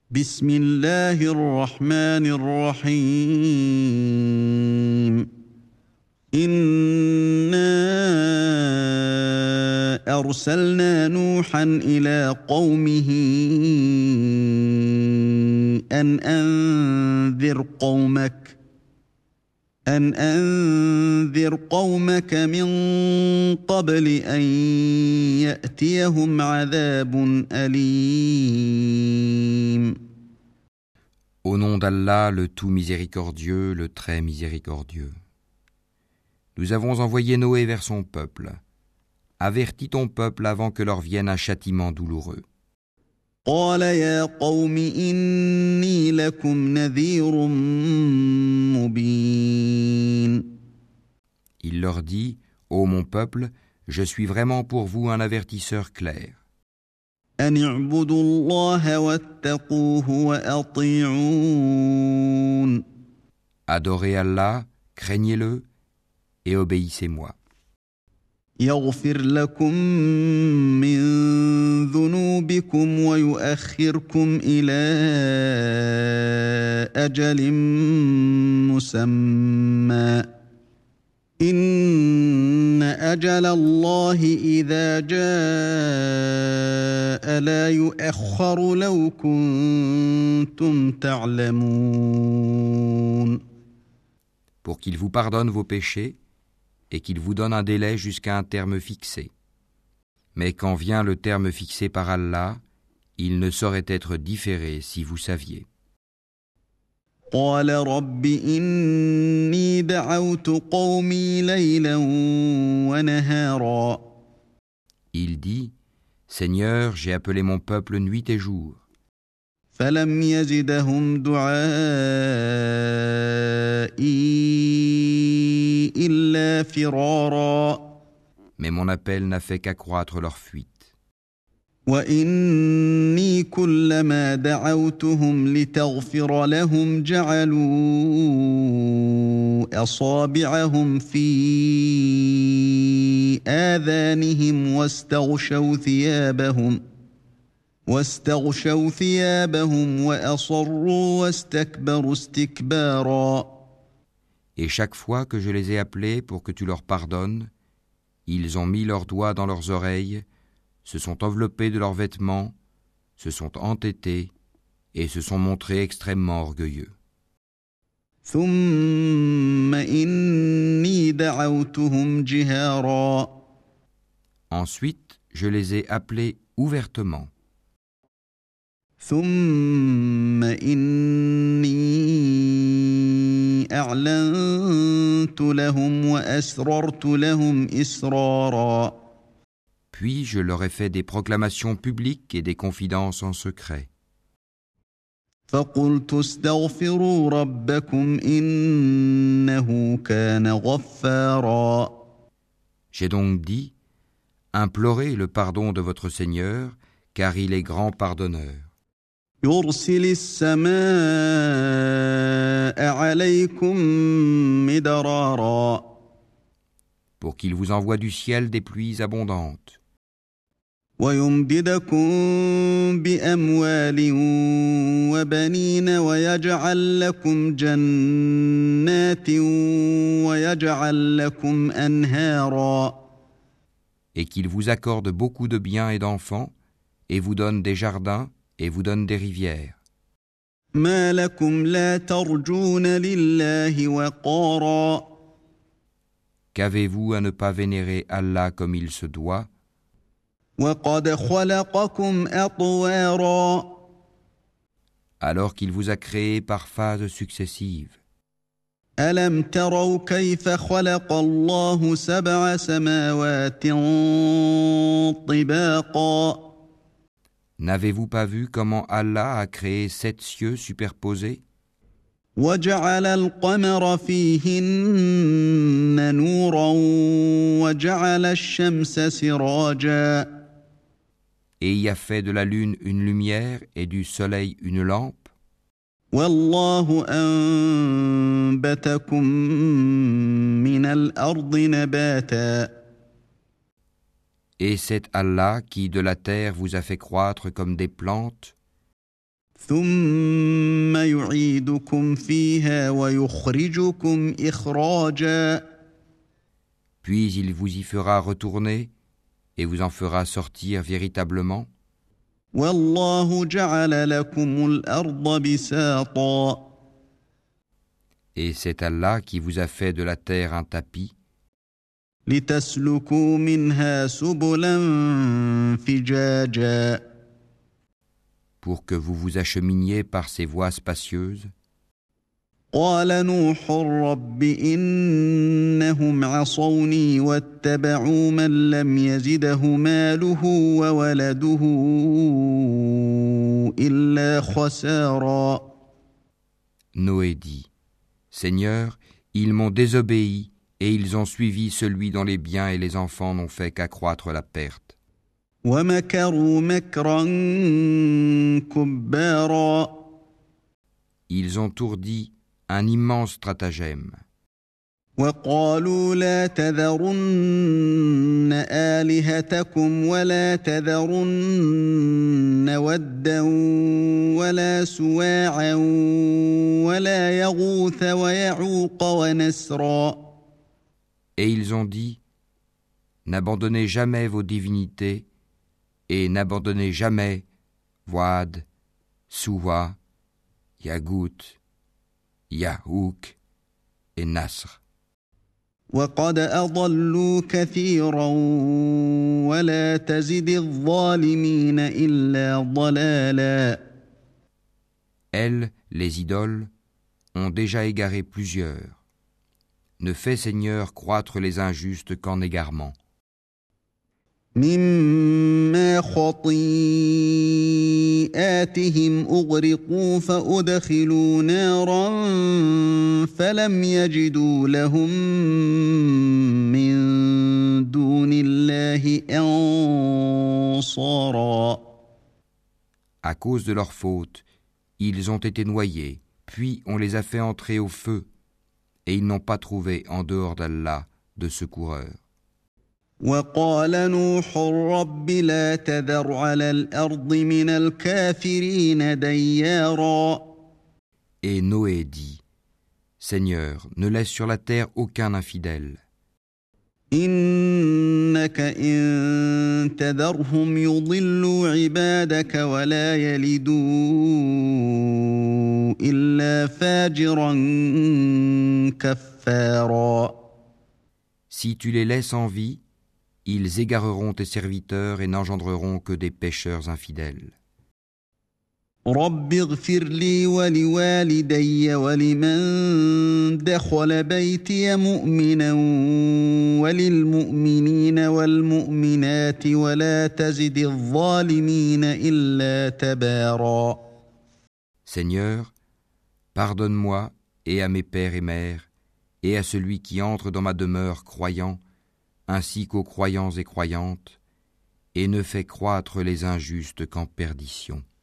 بسم الله الرحمن الرحيم إنا أرسلنا نوحا إلى قومه أن أنذر قومك من قبل أن يأتيهم عذاب أليم. Au nom d'Allah, le tout miséricordieux, le très miséricordieux. Nous avons envoyé Noé vers son peuple. Avertis ton peuple avant que leur vienne un châtiment douloureux. قال يا قوم إني لكم نذير مبين. Il leur dit, ô mon peuple, je suis vraiment pour vous un avertisseur clair. أن اعبدوا الله واتقوه وأطيعون. Adorez Allah, craignez-le et obéissez-moi. يغفر لكم من ذنوبكم ويؤخركم إلى أجل مسمى إن أجل الله إذا جاء لا يؤخر لو كنتم تعلمون. Pour qu'il vous pardonne vos péchés et qu'il vous donne un délai jusqu'à un terme fixé. Mais quand vient le terme fixé par Allah, il ne saurait être différé si vous saviez. قال رب إني دعوت قومي ليلا ونهارا. Il dit, Seigneur, j'ai appelé mon peuple nuit et jour. فلم يزدهم دعائي إلا فرارا. Mais mon appel n'a fait qu'accroître leur fuite. وإني كلما دعوتهم لتغفر لهم جعلوا أصابعهم في آذانهم واستغشوا ثيابهم وأصروا واستكبروا استكبارا. Et chaque fois que je les ai appelés pour que tu leur pardonnes, ils ont mis leurs doigts dans leurs oreilles, se sont enveloppés de leurs vêtements, se sont entêtés et se sont montrés extrêmement orgueilleux. ثم إني دعوتهم جهارا. Ensuite, je les ai appelés ouvertement. ثم إني أعلنت لهم وأسررت لهم إسرارا. Puis je leur ai fait des proclamations publiques et des confidences en secret. فقلت استغفروا ربكم إنه كان غفارا. J'ai donc dit, implorez le pardon de votre Seigneur, car il est grand pardonneur. يرسل السماء عليكم مدرارا. Pour qu'il vous envoie du ciel des pluies abondantes. ويمددكم بأموال وبنين ويجعل لكم جنات ويجعل لكم أنهارا. Et qu'il vous accorde beaucoup de biens et d'enfants, et vous donne des jardins, et vous donne des rivières. ما لكم لا ترجون لله وقارا. Qu'avez-vous à ne pas vénérer Allah comme il se doit, وقد خلقكم أطوارا. alors qu'il vous a créé par phases successives? ألم تروا كيف خلق الله 7 سماوات طباقا. N'avez-vous pas vu comment Allah a créé 7 cieux superposés? وجعل القمر فيهن نورا وجعل الشمس سراجا. Et y a fait de la lune une lumière et du soleil une lampe. والله أنبتكم من الأرض نباتا. Et c'est Allah qui de la terre vous a fait croître comme des plantes. ثم يعيدكم فيها ويخرجكم إخراجا Puis il vous y fera retourner et vous en fera sortir véritablement. والله جعل لكم الأرض بساطا Et c'est Allah qui vous a fait de la terre un tapis لتسلكوا منها سبلا فجاجا pour que vous vous acheminiez par ces voies spacieuses. قال نوح رب إنهم عصوني واتبعوا من لم يزده ماله وولده إلا خسارا. Noé dit, Seigneur, ils m'ont désobéi et ils ont suivi celui dont les biens et les enfants n'ont fait qu'accroître la perte. ومكروا مكرا كبارا. Ils ont ourdi un immense stratagème. وقالوا لا تذرن آلهتكم ولا تذرن ودا ولا سواعا ولا يغوث ويعوق ونسرا. Et ils ont dit, n'abandonnez jamais vos divinités et n'abandonnez jamais Wad, Suwa, Yagout, Yahouk et Nasr. وقد أضلوا كثيرا ولا تزد الظالمين إلا ضلالا. Elles, les idoles, ont déjà égaré plusieurs. Ne fais, Seigneur, croître les injustes qu'en égarement. مما خطيئاتهم أغرقوا فأدخلوا نارا فلم يجدوا لهم من دون الله أنصارا. À cause de leur faute, ils ont été noyés, puis on les a fait entrer au feu, et ils n'ont pas trouvé en dehors d'Allah de secoureurs. وقال نوح رب لا تذر على الأرض من الكافرين ديارا. Et Noé dit, Seigneur, ne laisse sur la terre aucun infidèle. إنك إن تذرهم يضلوا عبادك ولا يلدوا إلا فاجرا كفارا. Si tu les laisses en vie, ils égareront tes serviteurs et n'engendreront que des pécheurs infidèles. رب اغفر لي ولوالدي ولمن دخل بيتي مؤمنا وللمؤمنين والمؤمنات ولا تزد الظالمين إلا تبارا. Seigneur, pardonne-moi et à mes pères et mères, et à celui qui entre dans ma demeure croyant, ainsi qu'aux croyants et croyantes, et ne fais croître les injustes qu'en perdition.